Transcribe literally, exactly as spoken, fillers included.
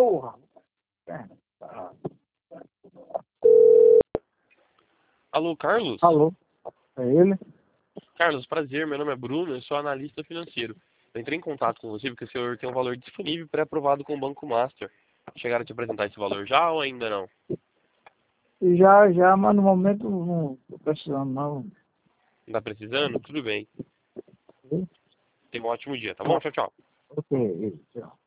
porra. É, tá. Alô, Carlos? Alô, é ele? Carlos, prazer, meu nome é Bruno, eu sou analista financeiro. Eu entrei em contato com você porque o senhor tem um valor disponível pré-aprovado com o Banco Master. Chegaram a te apresentar esse valor já ou ainda não? Já, já, mas no momento não tô precisando não. Não tá precisando? Tudo bem. Tenha um ótimo dia, tá bom? Tchau, tchau. Ok, tchau.